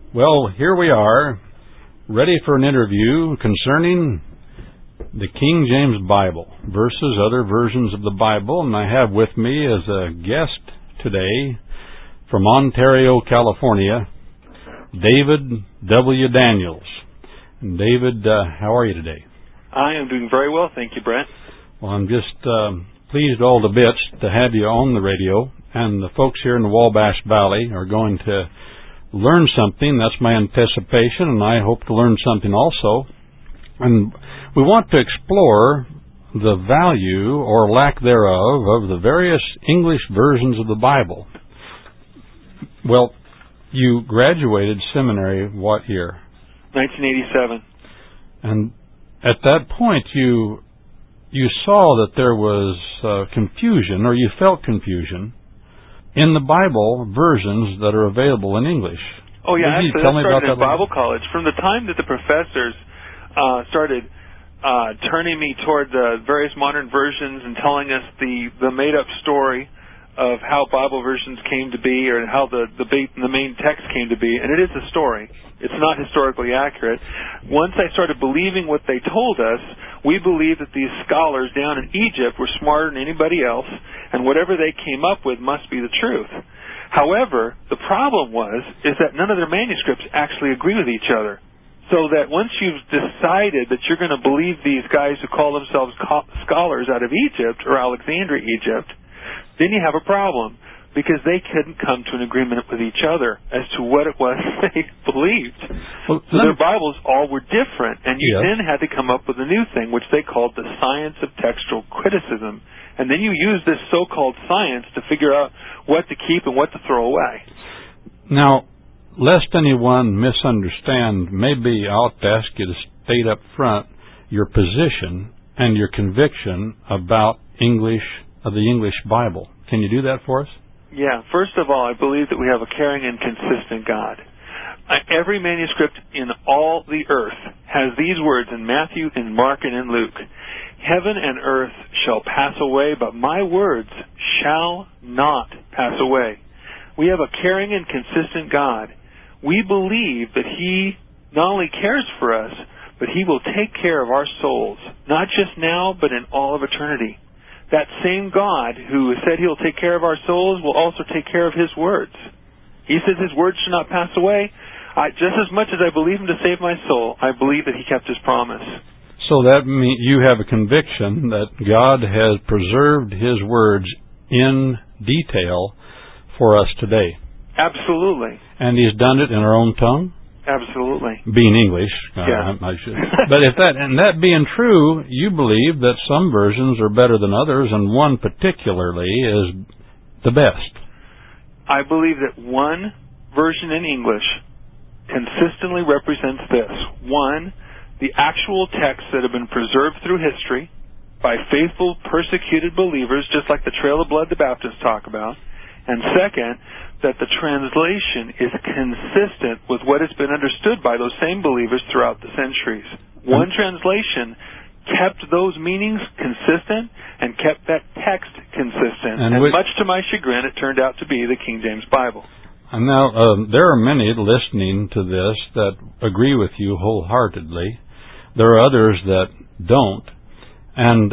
Well, here we are, ready for an interview concerning the King James Bible versus other versions of the Bible, and I have with me as a guest today from Ontario, California, David W. Daniels. And David, how are you today? I am doing very well, thank you, Brent. Well, I'm just pleased all the bits to have you on the radio, and the folks here in the Wabash Valley are going to learn something. That's my anticipation, and I hope to learn something also. And we want to explore the value or lack thereof of the various English versions of the Bible. Well, you graduated seminary what year? 1987. And at that point, you saw that there was confusion, or you felt confusion, in the Bible versions that are available in English. Oh, yeah, Maybe actually, tell me that started about in that Bible college. From the time that the professors started turning me toward the various modern versions and telling us the made-up story of how Bible versions came to be, or how the main text came to be, and it is a story. It's not historically accurate. Once I started believing what they told us, we believed that these scholars down in Egypt were smarter than anybody else, and whatever they came up with must be the truth. However, the problem is that none of their manuscripts actually agree with each other. So that once you've decided that you're going to believe these guys who call themselves scholars out of Egypt, or Alexandria, Egypt, then you have a problem, because they couldn't come to an agreement with each other as to what it was they believed. Well, so their Bibles all were different, and you then had to come up with a new thing, which they called the science of textual criticism. And then you use this so-called science to figure out what to keep and what to throw away. Now, lest anyone misunderstand, maybe I ought to ask you to state up front your position and your conviction about the English Bible. Can you do that for us? Yeah. First of all, I believe that we have a caring and consistent God. Every manuscript in all the earth has these words in Matthew, in Mark, and in Luke. Heaven and earth shall pass away, but my words shall not pass away. We have a caring and consistent God. We believe that He not only cares for us, but He will take care of our souls, not just now, but in all of eternity. That same God who said He'll take care of our souls will also take care of His words. He says His words should not pass away. Just as much as I believe Him to save my soul, I believe that He kept His promise. So that means you have a conviction that God has preserved His words in detail for us today. Absolutely. And He's done it in our own tongue? Absolutely. Being English, yeah. I should. But that being true, you believe that some versions are better than others, and one particularly is the best. I believe that one version in English consistently represents this. One, the actual texts that have been preserved through history by faithful, persecuted believers, just like the Trail of Blood the Baptists talk about. And second, that the translation is consistent with what has been understood by those same believers throughout the centuries. One translation kept those meanings consistent and kept that text consistent. And much to my chagrin, it turned out to be the King James Bible. And now, there are many listening to this that agree with you wholeheartedly. There are others that don't. And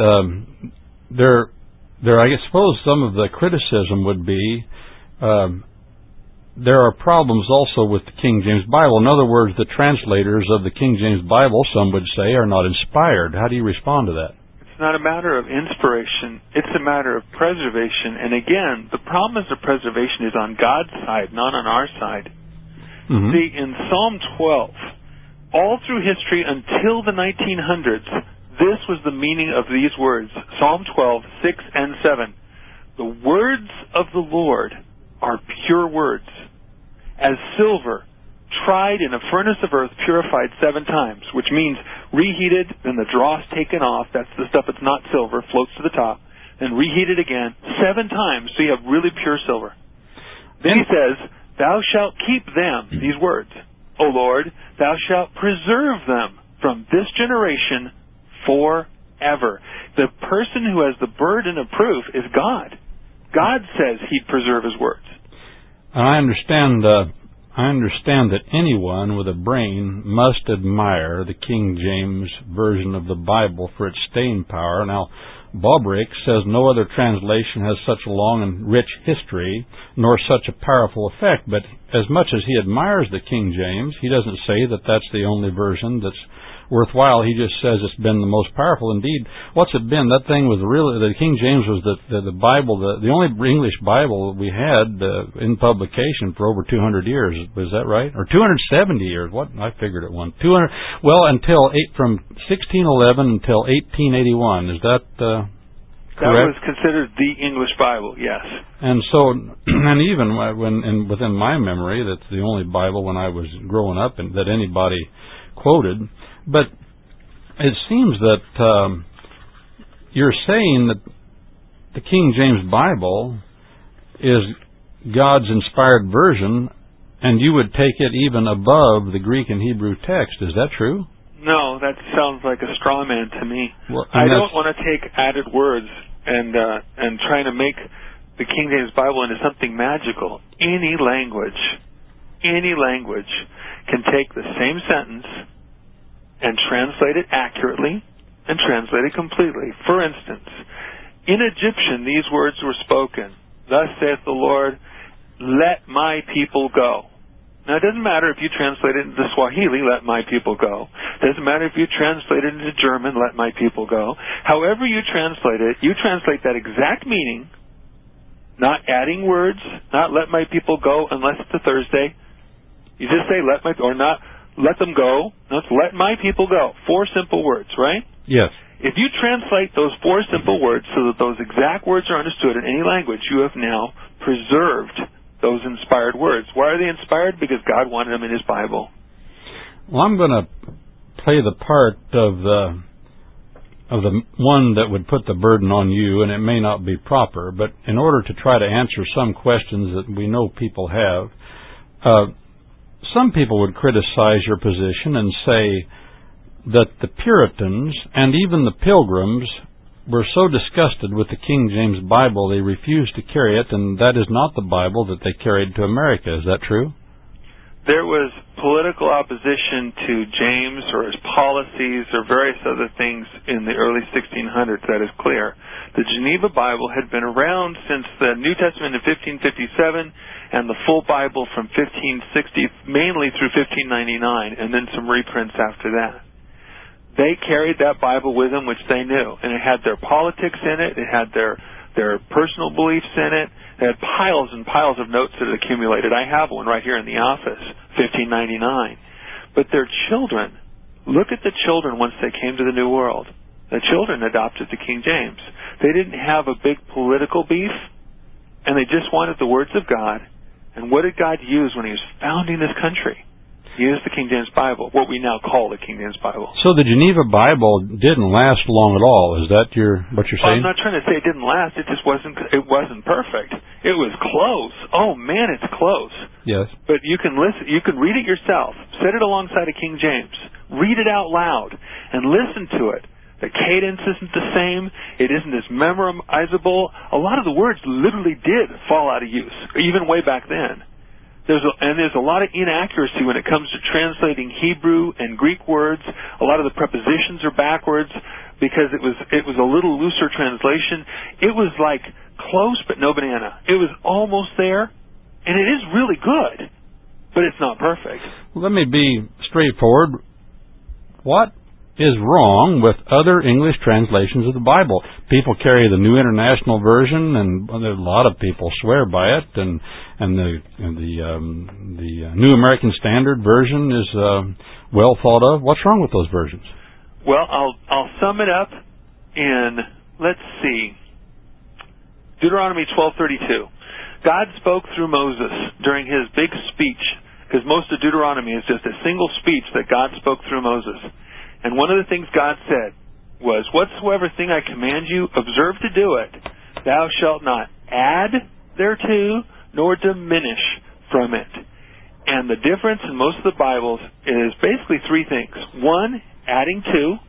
I suppose some of the criticism would be there are problems also with the King James Bible. In other words, the translators of the King James Bible, some would say, are not inspired. How do you respond to that? It's not a matter of inspiration. It's a matter of preservation. And again, the promise of preservation is on God's side, not on our side. Mm-hmm. See, in Psalm 12, all through history until the 1900s, this was the meaning of these words. Psalm 12, 6 and 7. The words of the Lord are pure words, as silver tried in a furnace of earth, purified 7 times, which means reheated, then the dross taken off. That's the stuff that's not silver, floats to the top, then reheated again 7 times, so you have really pure silver. Then he says, thou shalt keep them, these words, O Lord, thou shalt preserve them from this generation forever. The person who has the burden of proof is God. God says He'd preserve His words. I understand I understand that anyone with a brain must admire the King James Version of the Bible for its staying power. Now, Bobrick says no other translation has such a long and rich history, nor such a powerful effect. But as much as he admires the King James, he doesn't say that that's the only version that's worthwhile. He just says it's been the most powerful. Indeed, what's it been? That thing was really, the King James was the Bible, the only English Bible we had in publication for over 200 years. Was that right? Or 270 years? What? I figured it won 200. Well, from 1611 until 1881. Is that correct? That was considered the English Bible, yes. And so, and even within my memory, that's the only Bible when I was growing up and that anybody quoted. But it seems that you're saying that the King James Bible is God's inspired version, and you would take it even above the Greek and Hebrew text. Is that true? No, that sounds like a straw man to me. Well, I don't want to take added words and trying to make the King James Bible into something magical. Any language can take the same sentence and translate it accurately and translate it completely. For instance, in Egyptian these words were spoken, "Thus saith the Lord, let my people go." Now it doesn't matter if you translate it into Swahili, "let my people go." It doesn't matter if you translate it into German, "let my people go." However you translate it, you translate that exact meaning, not adding words, not "let my people go" unless it's a Thursday. You just say "let my," or not "let them go." No, it's "let my people go." 4 simple words, right? Yes. If you translate those 4 simple words so that those exact words are understood in any language, you have now preserved those inspired words. Why are they inspired? Because God wanted them in His Bible. Well, I'm going to play the part of the one that would put the burden on you, and it may not be proper, but in order to try to answer some questions that we know people have, some people would criticize your position and say that the Puritans and even the Pilgrims were so disgusted with the King James Bible they refused to carry it, and that is not the Bible that they carried to America. Is that true? There was political opposition to James or his policies or various other things in the early 1600s, that is clear. The Geneva Bible had been around since the New Testament in 1557 and the full Bible from 1560, mainly through 1599, and then some reprints after that. They carried that Bible with them, which they knew, and it had their politics in it, it had their personal beliefs in it. They had piles and piles of notes that had accumulated. I have one right here in the office, 1599. But their children, look at the children once they came to the New World. The children adopted the King James. They didn't have a big political beef, and they just wanted the words of God. And what did God use when He was founding this country? He used the King James Bible, what we now call the King James Bible. So the Geneva Bible didn't last long at all. Is that what you're saying? I'm not trying to say it didn't last. It just wasn't perfect. It was close. Oh man, it's close. Yes. But you can listen. You can read it yourself. Set it alongside of King James. Read it out loud and listen to it. The cadence isn't the same. It isn't as memorizable. A lot of the words literally did fall out of use, even way back then. There's a lot of inaccuracy when it comes to translating Hebrew and Greek words. A lot of the prepositions are backwards because it was a little looser translation. It was like close but no banana. It was almost there, and it is really good, but it's not perfect. Let me be straightforward. What is wrong with other English translations of the Bible? People carry the New International Version, and a lot of people swear by it, and the New American Standard Version is well thought of. What's wrong with those versions? Well, I'll sum it up in, let's see, Deuteronomy 12:32. God spoke through Moses during his big speech, because most of Deuteronomy is just a single speech that God spoke through Moses. And one of the things God said was, "Whatsoever thing I command you, observe to do it. Thou shalt not add thereto, nor diminish from it." And the difference in most of the Bibles is basically 3 things. 1, adding to.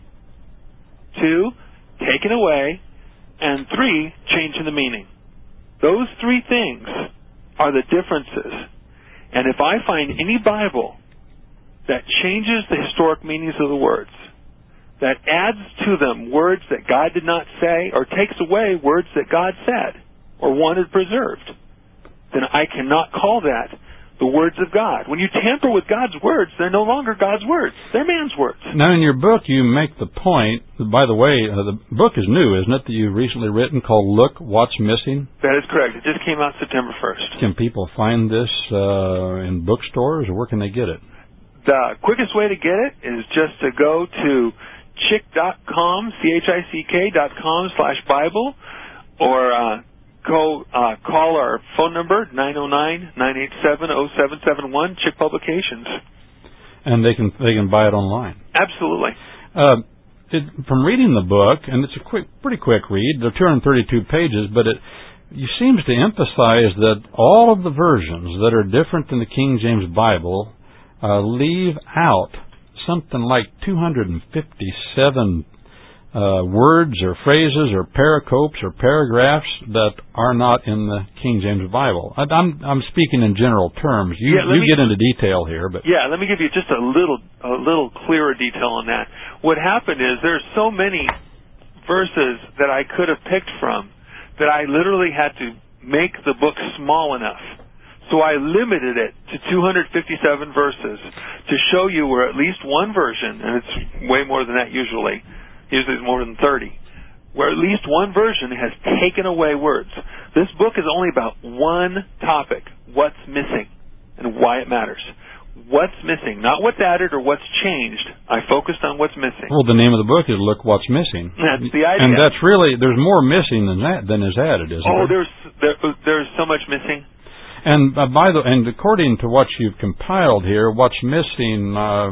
2, taking away. And 3, changing the meaning. Those 3 things are the differences. And if I find any Bible that changes the historic meanings of the words, that adds to them words that God did not say, or takes away words that God said or wanted preserved, then I cannot call that the words of God. When you tamper with God's words, they're no longer God's words. They're man's words. Now, in your book, you make the point, by the way, the book is new, isn't it, that you've recently written called Look What's Missing? That is correct. It just came out September 1st. Can people find this in bookstores, or where can they get it? The quickest way to get it is just to go to chick.com, chick.com/Bible, or call our phone number, 909-987-0771, Chick Publications. And they can buy it online. Absolutely. From reading the book, and it's a pretty quick read, there are 232 pages, but it seems to emphasize that all of the versions that are different than the King James Bible leave out something like 257 words or phrases or pericopes or paragraphs that are not in the King James Bible. I'm speaking in general terms. You get into detail here, but let me give you just a little clearer detail on that. What happened is there's so many verses that I could have picked from that I literally had to make the book small enough. So I limited it to 257 verses to show you where at least one version, and it's way more than that usually it's more than 30, where at least one version has taken away words. This book is only about one topic, what's missing and why it matters. What's missing, not what's added or what's changed. I focused on what's missing. Well, the name of the book is Look What's Missing. That's the idea. And that's really, there's more missing than is added, isn't there? There's so much missing. And according to what you've compiled here, what's missing are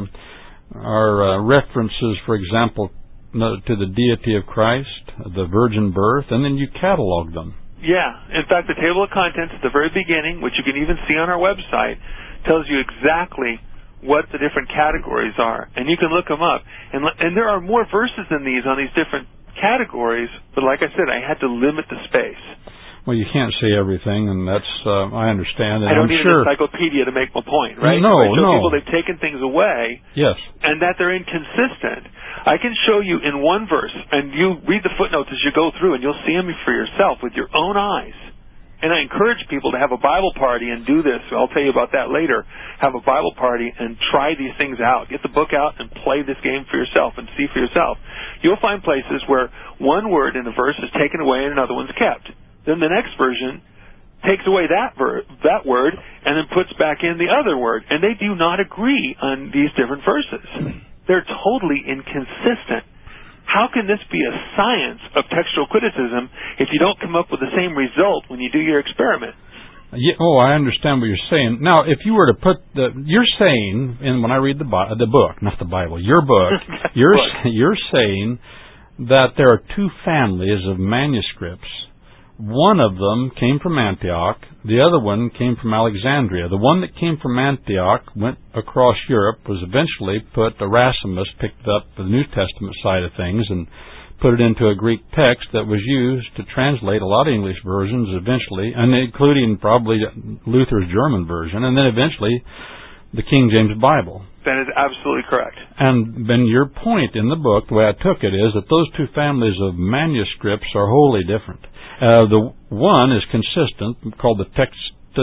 references, for example, to the deity of Christ, the virgin birth, and then you catalog them. Yeah. In fact, the table of contents at the very beginning, which you can even see on our website, tells you exactly what the different categories are. And you can look them up. And there are more verses than these on these different categories, but like I said, I had to limit the space. Well, you can't say everything, and that's, I understand. And I don't need an encyclopedia to make my point, right? No, I show people they've taken things away. Yes. And that they're inconsistent. I can show you in one verse, and you read the footnotes as you go through, and you'll see them for yourself with your own eyes. And I encourage people to have a Bible party and do this. I'll tell you about that later. Have a Bible party and try these things out. Get the book out and play this game for yourself and see for yourself. You'll find places where one word in a verse is taken away and another one's kept. Then the next version takes away that word and then puts back in the other word. And they do not agree on these different verses. They're totally inconsistent. How can this be a science of textual criticism if you don't come up with the same result when you do your experiment? Yeah, I understand what you're saying. Now, if you were to put you're saying, and when I read the book, not the Bible, your book, you're saying that there are two families of manuscripts. One of them came from Antioch. The other one came from Alexandria. The one that came from Antioch went across Europe, was eventually Erasmus picked up the New Testament side of things and put it into a Greek text that was used to translate a lot of English versions eventually, and including probably Luther's German version, and then eventually the King James Bible. That is absolutely correct. And then your point in the book, the way I took it, is that those two families of manuscripts are wholly different. The one is consistent, called the text.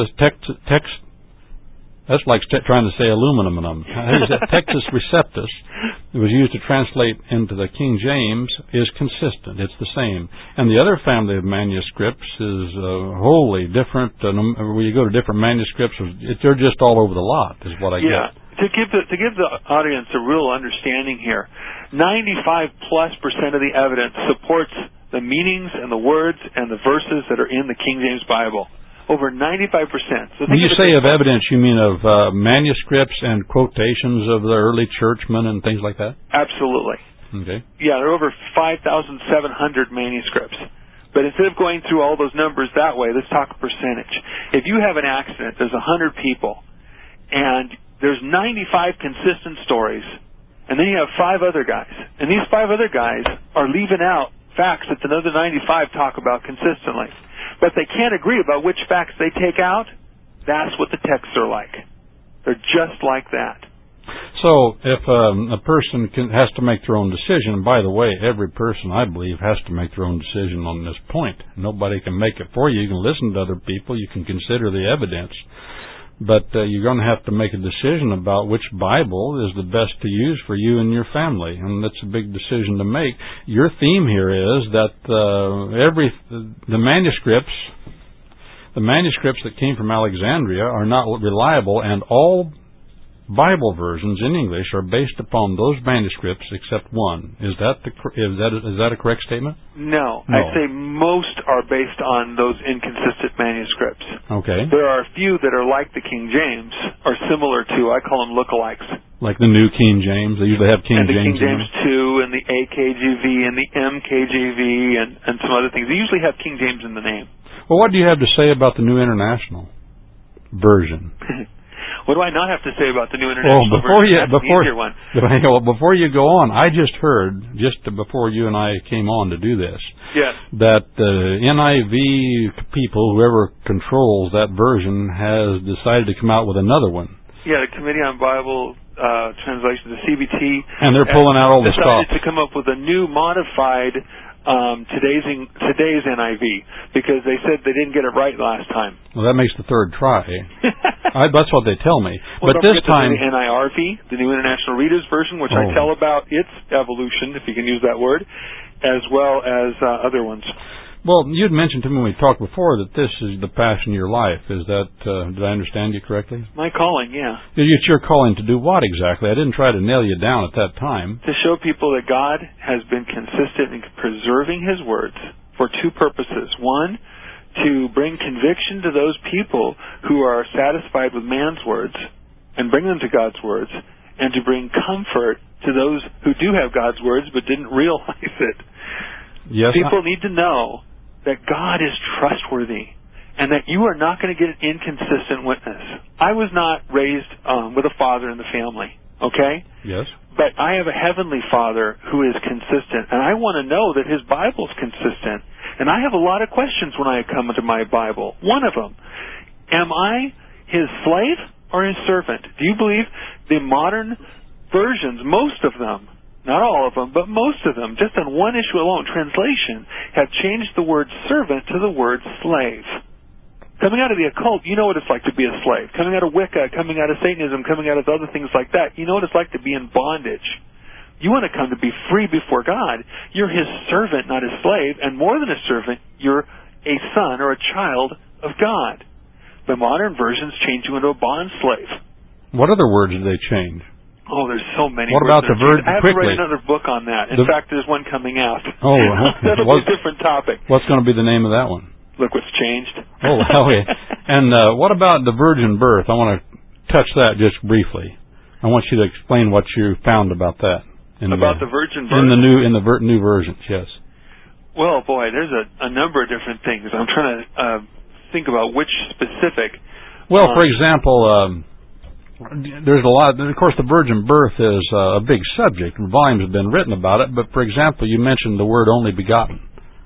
That's like trying to say aluminum. Textus Receptus, it was used to translate into the King James, is consistent. It's the same. And the other family of manuscripts is wholly different. When you go to different manuscripts, they're just all over the lot, is what I get. To give the audience a real understanding here, 95+% of the evidence supports the meanings and the words and the verses that are in the King James Bible. Over 95%. So when you say of evidence, you mean of manuscripts and quotations of the early churchmen and things like that? Absolutely. Okay. Yeah, there are over 5,700 manuscripts. But instead of going through all those numbers that way, let's talk a percentage. If you have an accident, there's 100 people, and there's 95 consistent stories, and then you have 5 other guys. And these 5 other guys are leaving out facts that the other 95 talk about consistently. But they can't agree about which facts they take out. That's what the texts are like. They're just like that. So if a person has to make their own decision, and by the way, every person, I believe, has to make their own decision on this point. Nobody can make it for you. You can listen to other people. You can consider the evidence. But you're going to have to make a decision about which Bible is the best to use for you and your family, and that's a big decision to make. Your theme here is that the manuscripts that came from Alexandria are not reliable, and all Bible versions in English are based upon those manuscripts except one. Is that a correct statement? No. I'd say most are based on those inconsistent manuscripts. Okay. There are a few that are like the King James, or similar to, I call them lookalikes. Like the New King James? They usually have King James. And the King James 2, and the AKJV, and the MKJV, and some other things. They usually have King James in the name. Well, what do you have to say about the New International Version? What do I not have to say about the New International Version? Before you go on, I just heard, before you and I came on to do this, yes, that the NIV people, whoever controls that version, has decided to come out with another one. Yeah, the Committee on Bible Translation, the CBT. And they're pulling out all the stuff. Decided to come up with a new modified today's NIV, because they said they didn't get it right last time. Well, that makes the third try. That's what they tell me. Well, but this time, the NIRV, the New International Reader's Version, which I tell about its evolution, if you can use that word, as well as other ones. Well, you'd mentioned to me when we talked before that this is the passion of your life. Is that, did I understand you correctly? My calling, yeah. It's your calling to do what exactly? I didn't try to nail you down at that time. To show people that God has been consistent in preserving His words for two purposes. One, to bring conviction to those people who are satisfied with man's words and bring them to God's words, and to bring comfort to those who do have God's words but didn't realize it. Yes, people need to know that God is trustworthy and that you are not going to get an inconsistent witness. I was not raised with a father in the family, okay? Yes. But I have a heavenly Father who is consistent, and I want to know that His Bible's consistent. And I have a lot of questions when I come to my Bible. One of them, am I His slave or His servant? Do you believe the modern versions, most of them, not all of them, but most of them, just on one issue alone, translation, have changed the word servant to the word slave. Coming out of the occult, you know what it's like to be a slave. Coming out of Wicca, coming out of Satanism, coming out of other things like that, you know what it's like to be in bondage. You want to come to be free before God. You're His servant, not His slave. And more than a servant, you're a son or a child of God. The modern versions change you into a bond slave. What other words do they change? Oh, there's so many. What about the verb? I have to write another book on that. In fact, there's one coming out. Oh, that'll be a different topic. What's going to be the name of that one? Look what's changed. Oh, okay. And what about the virgin birth? I want to touch that just briefly. I want you to explain what you found about that. About the virgin birth? In the new versions, yes. Well, boy, there's a number of different things. I'm trying to think about which specific. Well, for example, there's a lot. Of course, the virgin birth is a big subject. Volumes have been written about it. But, for example, you mentioned the word only begotten.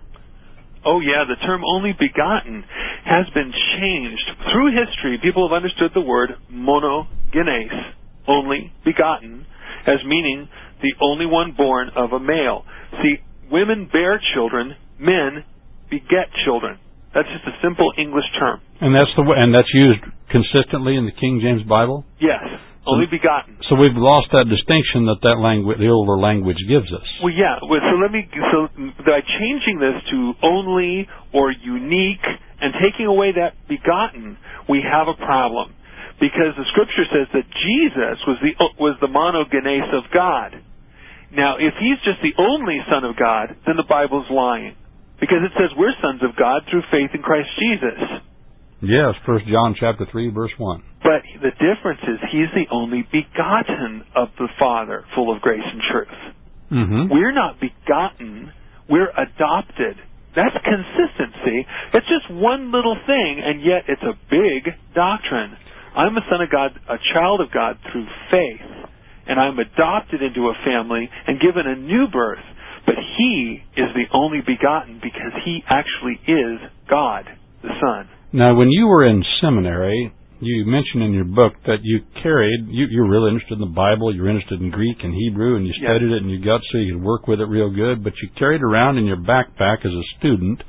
Oh, yeah, the term only begotten has been changed. Through history, people have understood the word monogenes, only begotten, as meaning the only one born of a male. See, women bear children, men beget children. That's just a simple English term. And that's used consistently in the King James Bible? Yes, only begotten. So we've lost that distinction that language, the older language, gives us. Well, yeah. So by changing this to only or unique and taking away that begotten, we have a problem, because the Scripture says that Jesus was the monogenes of God. Now, if He's just the only Son of God, then the Bible's lying, because it says we're sons of God through faith in Christ Jesus. Yes, 1 John chapter 3, verse 1. But the difference is He's the only begotten of the Father, full of grace and truth. Mm-hmm. We're not begotten, we're adopted. That's consistency. It's just one little thing, and yet it's a big doctrine. I'm a son of God, a child of God through faith, and I'm adopted into a family and given a new birth. But He is the only begotten because He actually is God, the Son. Now, when you were in seminary, you mentioned in your book that you carried, you're really interested in the Bible, you're interested in Greek and Hebrew, and you studied it and you got so you could work with it real good, but you carried around in your backpack as a student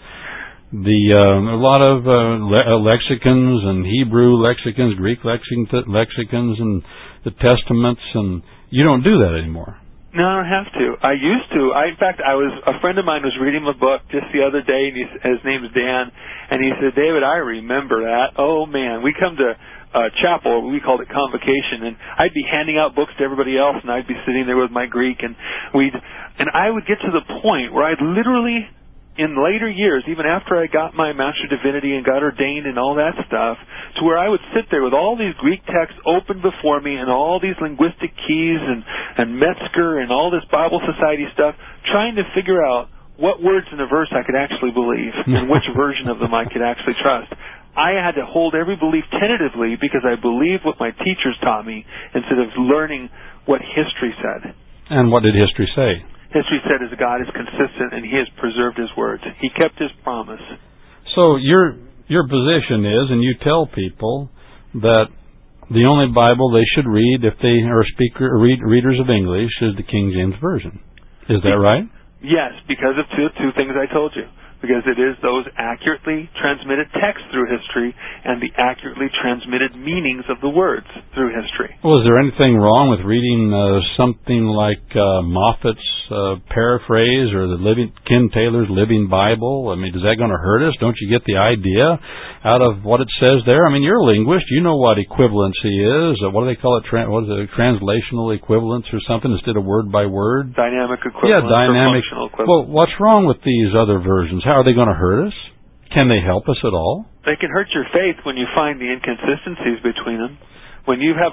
a lot of lexicons and Hebrew lexicons, Greek lexicons, and the Testaments, and you don't do that anymore. No, I don't have to. I used to. In fact, a friend of mine was reading a book just the other day, and his name's Dan, and he said, David, I remember that. Oh, man. We come to chapel, we called it convocation, and I'd be handing out books to everybody else, and I'd be sitting there with my Greek, and I would get to the point where I'd literally, in later years, even after I got my Master of Divinity and got ordained and all that stuff, to where I would sit there with all these Greek texts open before me and all these linguistic keys and Metzger and all this Bible Society stuff, trying to figure out what words in a verse I could actually believe and which version of them I could actually trust. I had to hold every belief tentatively because I believed what my teachers taught me instead of learning what history said. And what did history say? History said is God is consistent and He has preserved His words. He kept His promise. So your position is, and you tell people, that the only Bible they should read if they are readers of English is the King James Version. Is that right? Yes, because of two things I told you. Because it is those accurately transmitted texts through history and the accurately transmitted meanings of the words through history. Well, is there anything wrong with reading something like Moffat's paraphrase or Ken Taylor's Living Bible? I mean, is that going to hurt us? Don't you get the idea out of what it says there? I mean, you're a linguist. You know what equivalency is. What do they call it? What is it? Translational equivalence or something instead of word by word? Dynamic equivalence. Yeah, dynamic. Functional equivalence. Well, what's wrong with these other versions? How are they going to hurt us? Can they help us at all? They can hurt your faith when you find the inconsistencies between them. When you have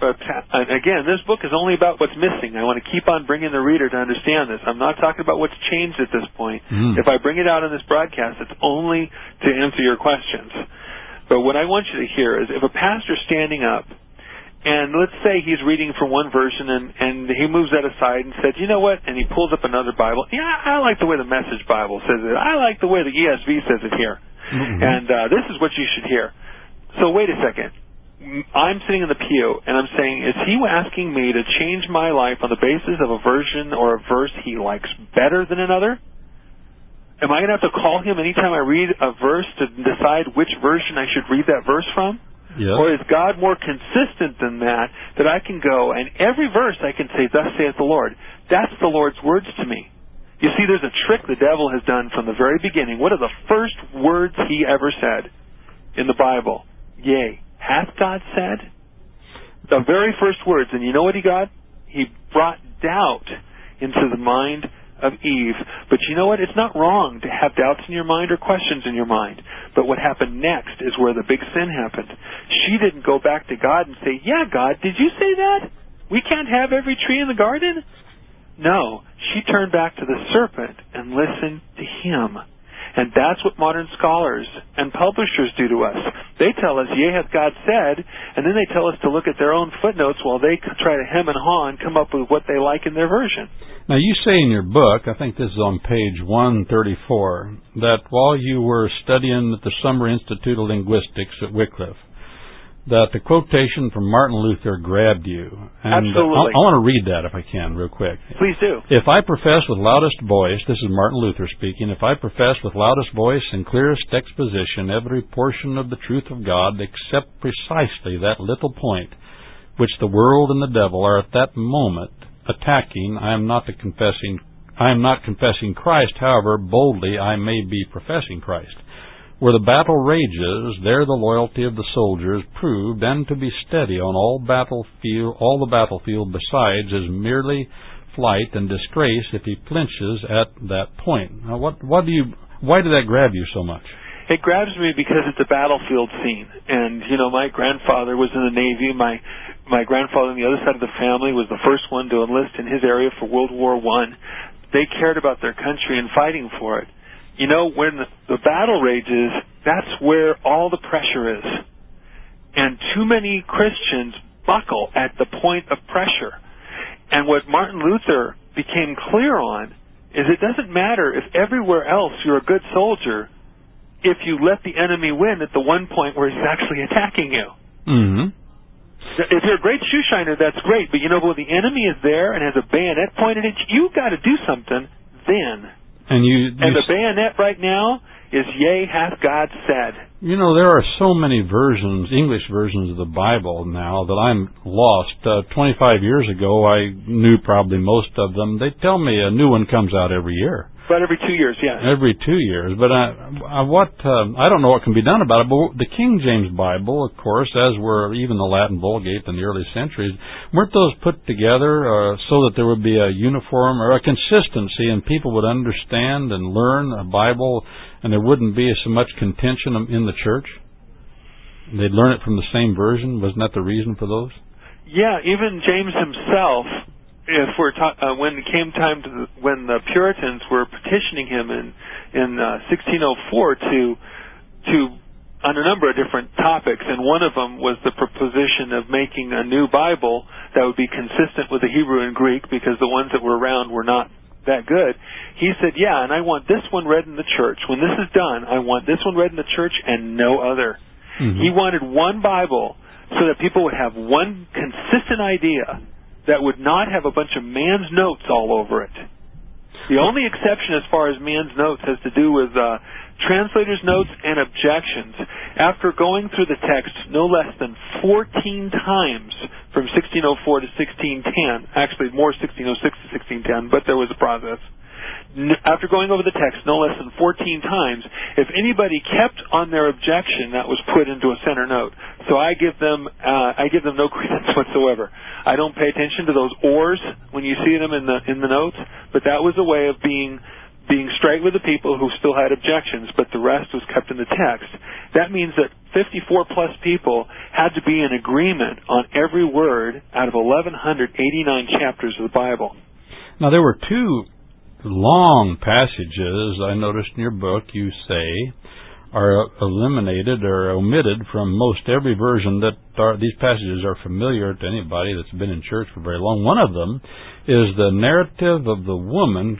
again, this book is only about what's missing. I want to keep on bringing the reader to understand this. I'm not talking about what's changed at this point. If I bring it out in this broadcast, it's only to answer your questions. But what I want you to hear is if a pastor's standing up, and let's say he's reading from one version and he moves that aside and says, you know what, and he pulls up another Bible. Yeah, I like the way the Message Bible says it. I like the way the ESV says it here. And this is what you should hear. So wait a second. I'm sitting in the pew and I'm saying, is he asking me to change my life on the basis of a version or a verse he likes better than another? Am I going to have to call him anytime I read a verse to decide which version I should read that verse from? Yes. Or is God more consistent than that I can go and every verse I can say, thus saith the Lord. That's the Lord's words to me. You see, there's a trick the devil has done from the very beginning. What are the first words he ever said in the Bible? Yea. Hath God said? The very first words. And you know what he got? He brought doubt into the mind of Eve. But you know what? It's not wrong to have doubts in your mind or questions in your mind. But what happened next is where the big sin happened. She didn't go back to God and say, yeah, God, did you say that? We can't have every tree in the garden? No. She turned back to the serpent and listened to him. And that's what modern scholars and publishers do to us. They tell us, yea, hath God said, and then they tell us to look at their own footnotes while they try to hem and haw and come up with what they like in their version. Now, you say in your book, I think this is on page 134, that while you were studying at the Summer Institute of Linguistics at Wycliffe, that the quotation from Martin Luther grabbed you. And Absolutely. I want to read that if I can, real quick. Please do. If I profess with loudest voice, this is Martin Luther speaking, if I profess with loudest voice and clearest exposition every portion of the truth of God, except precisely that little point which the world and the devil are at that moment attacking, I am not confessing Christ, however boldly I may be professing Christ. Where the battle rages, there the loyalty of the soldiers proved, and to be steady on all the battlefield besides is merely flight and disgrace if he flinches at that point. Now, why did that grab you so much? It grabs me because it's a battlefield scene. And, you know, my grandfather was in the Navy. My grandfather on the other side of the family was the first one to enlist in his area for World War I. They cared about their country and fighting for it. You know, when the battle rages, that's where all the pressure is. And too many Christians buckle at the point of pressure. And what Martin Luther became clear on is it doesn't matter if everywhere else you're a good soldier if you let the enemy win at the one point where he's actually attacking you. Mm-hmm. If you're a great shoe shiner, that's great. But when the enemy is there and has a bayonet pointed at you, you've got to do something then. And the bayonet right now is, yea, hath God said. There are so many versions, English versions of the Bible now that I'm lost. 25 years ago, I knew probably most of them. They tell me a new one comes out every year. About every 2 years, yeah. Every 2 years. But I don't know what can be done about it. But the King James Bible, of course, as were even the Latin Vulgate in the early centuries, weren't those put together so that there would be a uniform or a consistency and people would understand and learn a Bible and there wouldn't be so much contention in the church? They'd learn it from the same version. Wasn't that the reason for those? Yeah, even James himself, if we're when it came time when the Puritans were petitioning him in 1604 to on a number of different topics, and one of them was the proposition of making a new Bible that would be consistent with the Hebrew and Greek, because the ones that were around were not that good. He said, yeah, and I want this one read in the church. When this is done, I want this one read in the church and no other. Mm-hmm. He wanted one Bible so that people would have one consistent idea that would not have a bunch of man's notes all over it. The only exception as far as man's notes has to do with translators' notes and objections. After going through the text no less than 14 times from 1604 to 1610, actually more 1606 to 1610, but there was a process. After going over the text no less than 14 times, if anybody kept on their objection, that was put into a center note. So I give them no credence whatsoever. I don't pay attention to those ors when you see them in the notes, but that was a way of being straight with the people who still had objections, but the rest was kept in the text. That means that 54 plus people had to be in agreement on every word out of 1,189 chapters of the Bible. Now, there were two long passages I noticed in your book you say are eliminated or omitted from most every version. These passages are familiar to anybody that's been in church for very long. One of them is the narrative of the woman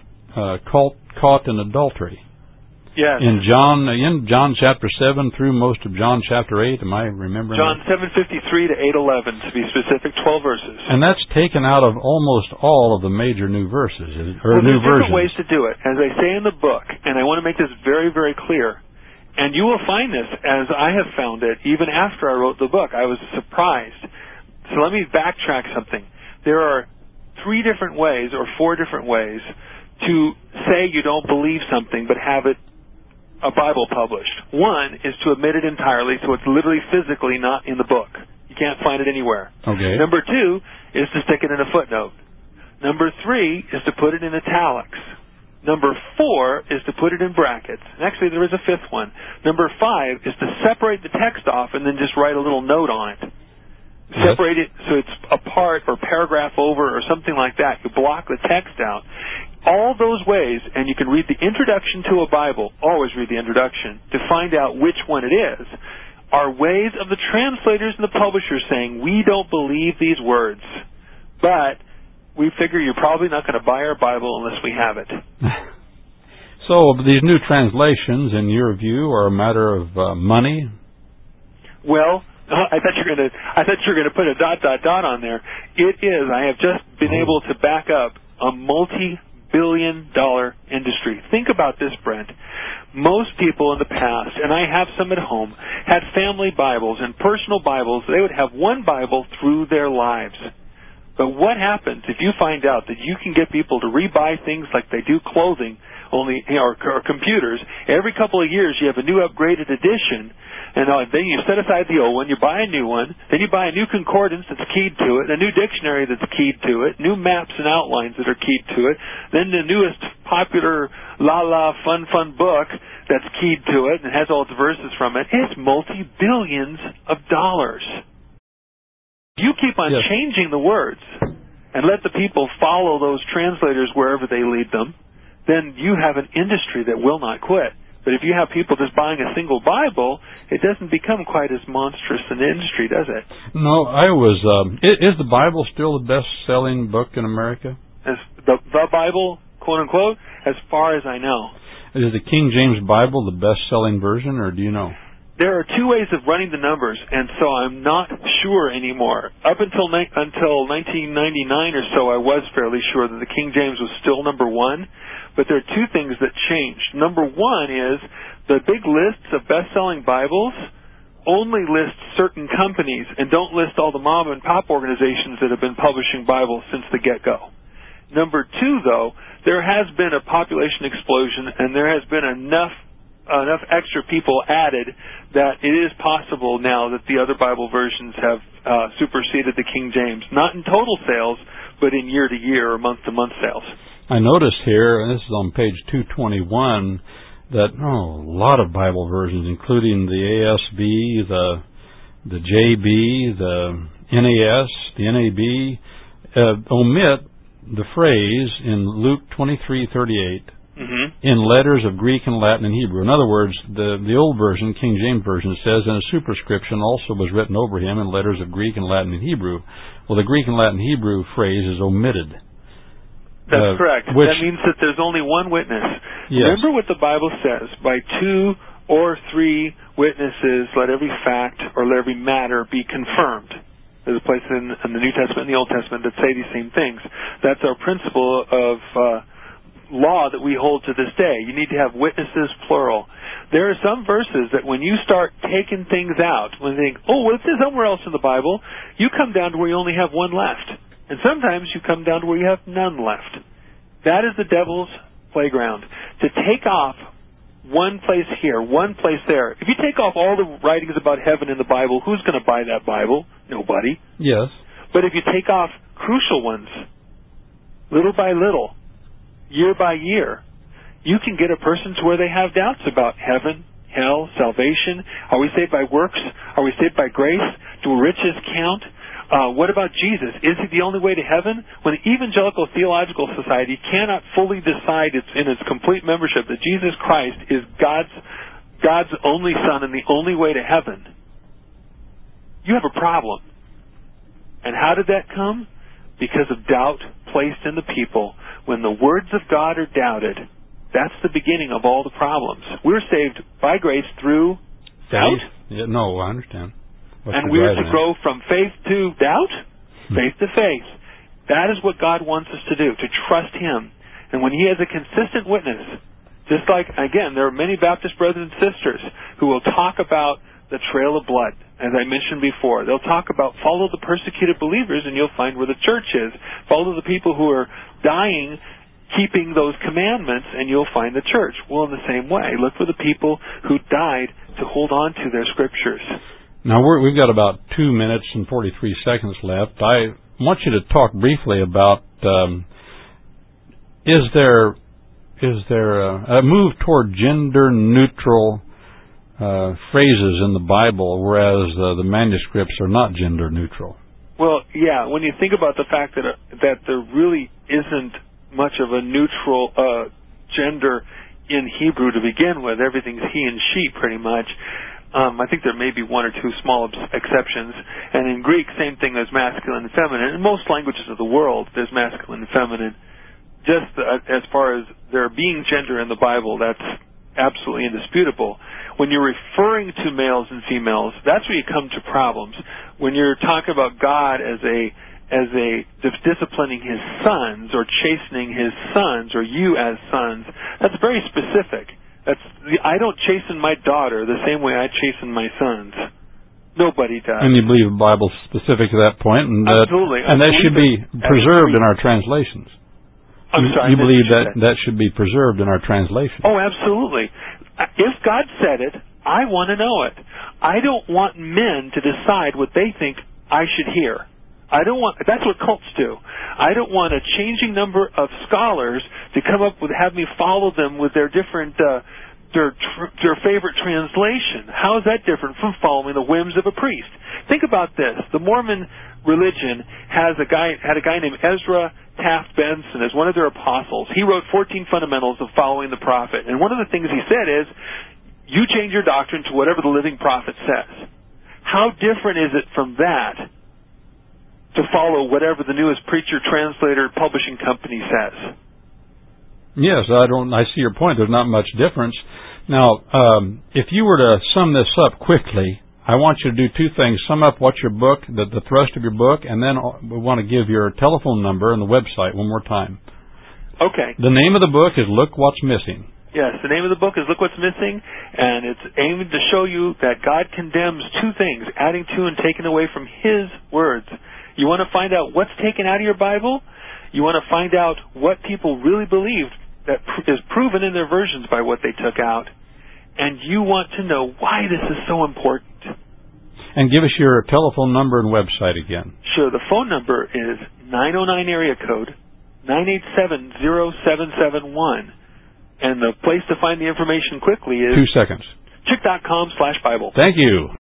caught in adultery. Yes. In John chapter 7 through most of John chapter 8, am I remembering? John 7:53 to 8:11, to be specific, 12 verses. And that's taken out of almost all of the major new verses, or new versions. There's different ways to do it, as I say in the book, and I want to make this very, very clear. And you will find this, as I have found it, even after I wrote the book. I was surprised. So let me backtrack something. There are 3 different ways, or 4 different ways, to say you don't believe something but have it a Bible published. One is to omit it entirely, so it's literally physically not in the book. You can't find it anywhere. Okay. Number 2 is to stick it in a footnote. Number 3 is to put it in italics. Number 4 is to put it in brackets. And actually, there is a 5th one. Number 5 is to separate the text off and then just write a little note on it. Yes. Separate it so it's a part or paragraph over or something like that. You block the text out. All those ways, and you can read the introduction to a Bible, always read the introduction, to find out which one it is, are ways of the translators and the publishers saying, we don't believe these words, but we figure you're probably not going to buy our Bible unless we have it. So these new translations, in your view, are a matter of money? Well, I thought you were going to put a ... on there. It is. I have just been able to back up a multi-billion-dollar industry. Think about this, Brent. Most people in the past, and I have some at home, had family Bibles and personal Bibles. They would have one Bible through their lives. But what happens if you find out that you can get people to rebuy things like they do clothing, only or computers? Every couple of years you have a new upgraded edition, and then you set aside the old one, you buy a new one, then you buy a new concordance that's keyed to it, a new dictionary that's keyed to it, new maps and outlines that are keyed to it, then the newest popular fun book that's keyed to it and has all its verses from it. It's multi-billions of dollars. You keep on changing the words and let the people follow those translators wherever they lead them, then you have an industry that will not quit. But if you have people just buying a single Bible, it doesn't become quite as monstrous an industry, does it? No, is the Bible still the best-selling book in America? As the Bible, quote-unquote, as far as I know. Is the King James Bible the best-selling version, or do you know? there are two ways of running the numbers, and so I'm not sure anymore. Up until 1999 or so, I was fairly sure that the King James was still number one, but there are two things that changed. Number one is the big lists of best-selling Bibles only list certain companies and don't list all the mom and pop organizations that have been publishing Bibles since the get-go. Number two, though, there has been a population explosion, and there has been enough extra people added that it is possible now that the other Bible versions have superseded the King James, not in total sales, but in year-to-year or month-to-month sales. I noticed here, and this is on page 221, that a lot of Bible versions, including the ASB, the JB, the NAS, the NAB, omit the phrase in Luke 23:38 in letters of Greek and Latin and Hebrew. In other words, the old version, King James Version, says, and a superscription also was written over him in letters of Greek and Latin and Hebrew. Well, the Greek and Latin Hebrew phrase is omitted. That's correct. That means that there's only one witness. Yes. Remember what the Bible says, by 2 or 3 witnesses, let every fact or let every matter be confirmed. There's a place in the New Testament and the Old Testament that say these same things. That's our principle of law that we hold to this day. You need to have witnesses, plural. There are some verses that when you start taking things out, when you think, well, it's somewhere else in the Bible, you come down to where you only have one left. And sometimes you come down to where you have none left. That is the devil's playground. To take off one place here, one place there. If you take off all the writings about heaven in the Bible, who's going to buy that Bible? Nobody. Yes. But if you take off crucial ones, little by little, year by year, you can get a person to where they have doubts about heaven, hell, salvation. Are we saved by works? Are we saved by grace? Do riches count? What about Jesus? Is he the only way to heaven? When the Evangelical Theological Society cannot fully decide in its complete membership that Jesus Christ is God's only Son and the only way to heaven, you have a problem. And how did that come? Because of doubt placed in the people. When the words of God are doubted, that's the beginning of all the problems. We're saved by grace through doubt. Yeah, no, I understand. And we're to grow from faith to doubt, faith to faith. That is what God wants us to do, to trust Him. And when He has a consistent witness, just like, again, there are many Baptist brothers and sisters who will talk about the trail of blood, as I mentioned before. They'll talk about follow the persecuted believers and you'll find where the church is. Follow the people who are dying, keeping those commandments, and you'll find the church. Well, in the same way, look for the people who died to hold on to their scriptures. Now, we've got about 2 minutes and 43 seconds left. I want you to talk briefly about is there a move toward gender-neutral phrases in the Bible, whereas the manuscripts are not gender-neutral? Well, yeah, when you think about the fact that there really isn't much of a neutral gender in Hebrew to begin with, everything's he and she pretty much. I think there may be one or two small exceptions. And in Greek, same thing as masculine and feminine. In most languages of the world, there's masculine and feminine. Just as far as there being gender in the Bible, that's absolutely indisputable. When you're referring to males and females, that's where you come to problems. When you're talking about God as disciplining His sons or chastening His sons or you as sons, that's very specific. I don't chasten my daughter the same way I chasten my sons. Nobody does. And you believe the Bible's specific to that point, and absolutely. And that should be preserved in our translations. I'm sorry. You believe that should be preserved in our translations. Oh, absolutely. If God said it, I want to know it. I don't want men to decide what they think I should hear. That's what cults do. I don't want a changing number of scholars to come up with, have me follow them with their different, their favorite translation. How is that different from following the whims of a priest? Think about this. The Mormon religion had a guy named Ezra Taft Benson as one of their apostles. He wrote 14 fundamentals of following the prophet. And one of the things he said is, you change your doctrine to whatever the living prophet says. How different is it from that to follow whatever the newest preacher, translator, publishing company says? Yes, I see your point. There's not much difference. Now, if you were to sum this up quickly, I want you to do two things. Sum up what's your book, the thrust of your book, and then we want to give your telephone number and the website one more time. Okay. The name of the book is Look What's Missing. Yes, the name of the book is Look What's Missing, and it's aimed to show you that God condemns two things, adding to and taking away from His words. You want to find out what's taken out of your Bible? You want to find out what people really believed that is proven in their versions by what they took out. And you want to know why this is so important. And give us your telephone number and website again. Sure, the phone number is 909 area code 987-0771. And the place to find the information quickly is 2 seconds. chick.com/Bible. Thank you.